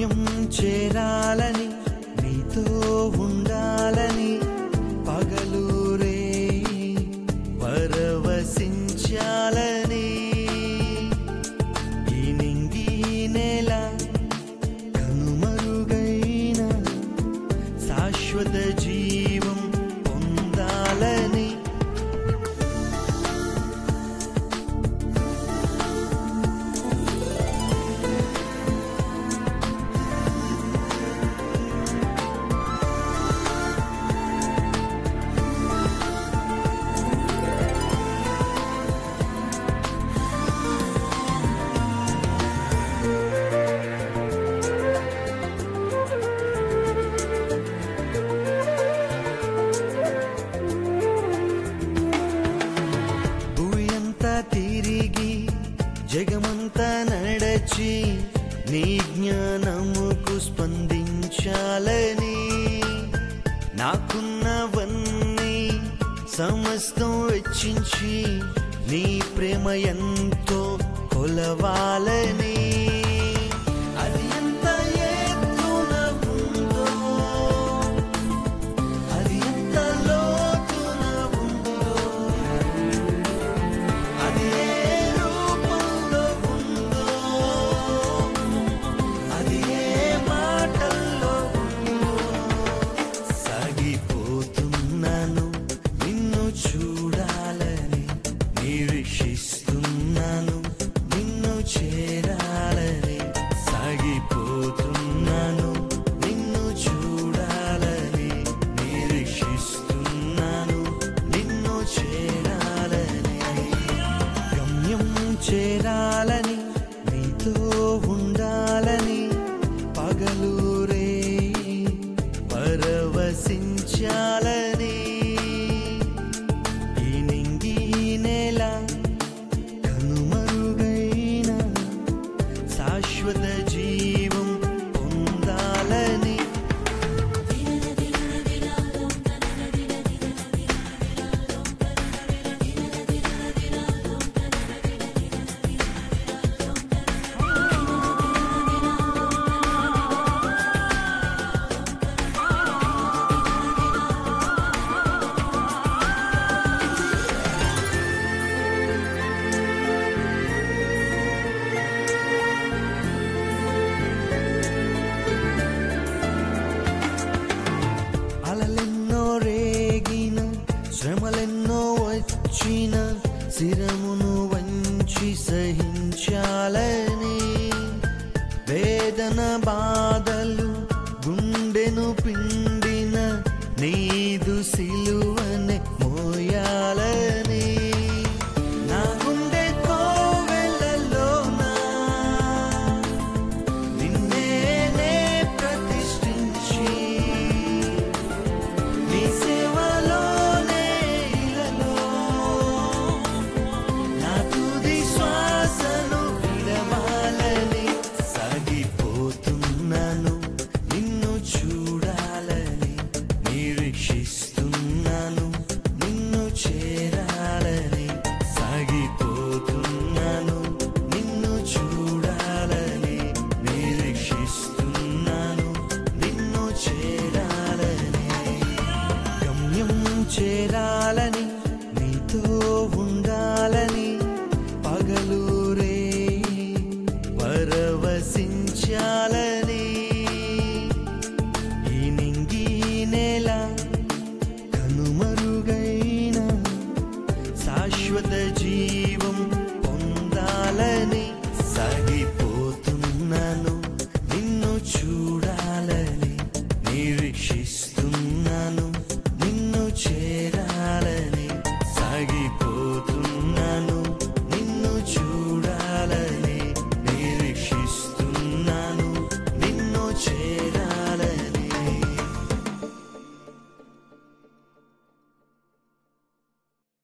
గమ్యం చేరాలని నీతో ఉండాలని పగలూరే పరవశించాలని ఈ నింగి నేల కనుమరుగైన శాశ్వత జీవం పొందాలని తిరిగి జగమంతా నడచి నీ జ్ఞానముకు స్పందించాలని నాకున్నవన్నీ సమస్తం వెచ్చించి నీ ప్రేమ ఎంతో కొలవాలని అది ఎంత ఎత్తున ఉందో అది ఎంత లోతున ఉందో అది ఏ రూపంలో ఉందో అది ఏ మాటల్లో ఉందో సాగిపోతున్నాను నిన్ను చూడాలని నిరీక్షిస్తున్నాను నిన్ను చేరాలని సాగిపోతున్నాను నిన్ను చూడాలని నిరీక్షిస్తున్నాను నిన్ను చేరాలని గమ్యం చేరాలని నీతో ఉండాలని పగలూరే పరవశించాలని ఈ నింగి నేల కనుమరుగైన శాశ్వత జీవం పొందాలని అలలెన్నో రేగిన శ్రమలెన్నో వచ్చిన శిరమును వంచి సహించాలని వేదన బాధలు గుండెను పిండిన నీదు సిలువనే మోయాలని నా గుండె కోవెలలోనా నిన్నే ప్రతిష్ఠించి నీ సేవలోనే ఇలలో నా తుది శ్వాసను విడవాలని సాగిపోతున్నాను నిన్ను చూడాలని నిరీక్షిస్తున్నాను నిన్ను చేరాలని సాగిపోతున్నాను నిన్ను చూడాలని నిరీక్షిస్తున్నాను నిన్ను చేరాలని గమ్యం చేరాలని